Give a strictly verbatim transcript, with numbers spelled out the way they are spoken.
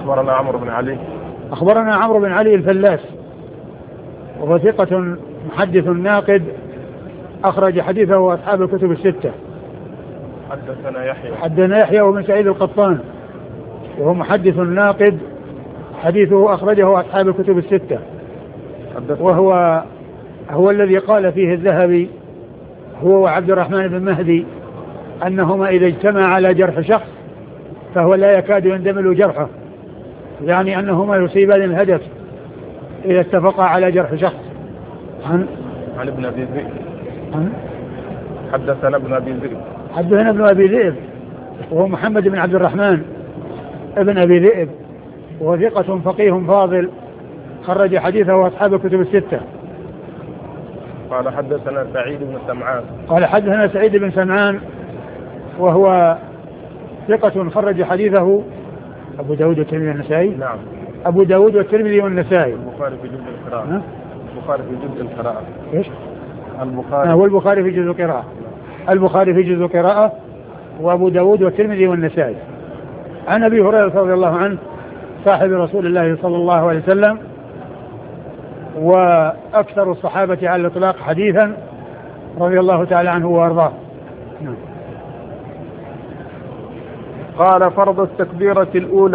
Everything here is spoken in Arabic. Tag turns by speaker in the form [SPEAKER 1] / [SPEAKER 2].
[SPEAKER 1] أخبرنا عمرو بن علي.
[SPEAKER 2] أخبرنا عمرو بن علي الفلاس وهو ثقة محدث ناقد أخرج حديثه أصحاب الكتب الستة.
[SPEAKER 1] حدثنا يحيى.
[SPEAKER 2] حدثنا يحيى وابن سعيد القطان وهو محدث ناقد حديثه أخرجه أصحاب الكتب الستة. وهو هو الذي قال فيه الذهبي هو وعبد الرحمن بن مهدي أنهما إذا اجتمع على جرح شخص فهو لا يكاد يندمل جرحه، يعني أنهما يصيبان الهدف إذا اتفقا على جرح شخص.
[SPEAKER 1] عن عن ابن أبي ذئب. حدثنا ابن أبي ذئب.
[SPEAKER 2] حدثنا ابن أبي ذئب وهو محمد بن عبد الرحمن ابن أبي ذئب وهو ثقة فقيه فاضل خرج حديثه أصحاب الكتب الستة.
[SPEAKER 1] قال حدثنا سعيد بن سمعان.
[SPEAKER 2] قال حدثنا سعيد بن سمعان وهو ثقة خرج حديثه أبو داود والترمذي والنسائي.
[SPEAKER 1] نعم.
[SPEAKER 2] أبو داود والترمذي والنسائي.
[SPEAKER 1] البخاري في جزء القراءة. البخاري في جزء القراءة.
[SPEAKER 2] إيش؟
[SPEAKER 1] البخاري.
[SPEAKER 2] هو البخاري في جزء القراءة. البخاري في جزء القراءة وأبو داود والترمذي والنسائي. عن أبي هريرة رضي الله عنه صاحب رسول الله صلى الله عليه وسلم وأكثر الصحابة على الإطلاق حديثا رضي الله تعالى عنه وأرضاه.
[SPEAKER 1] قال فرض التكبيرة الأولى